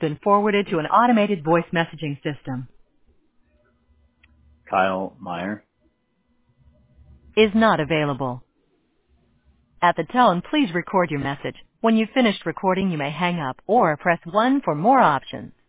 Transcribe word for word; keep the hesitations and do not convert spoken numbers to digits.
been forwarded to an automated voice messaging system. Kyle Meyer. Is not available. At the tone, please record your message. When you've finished recording, you may hang up or press one for more options.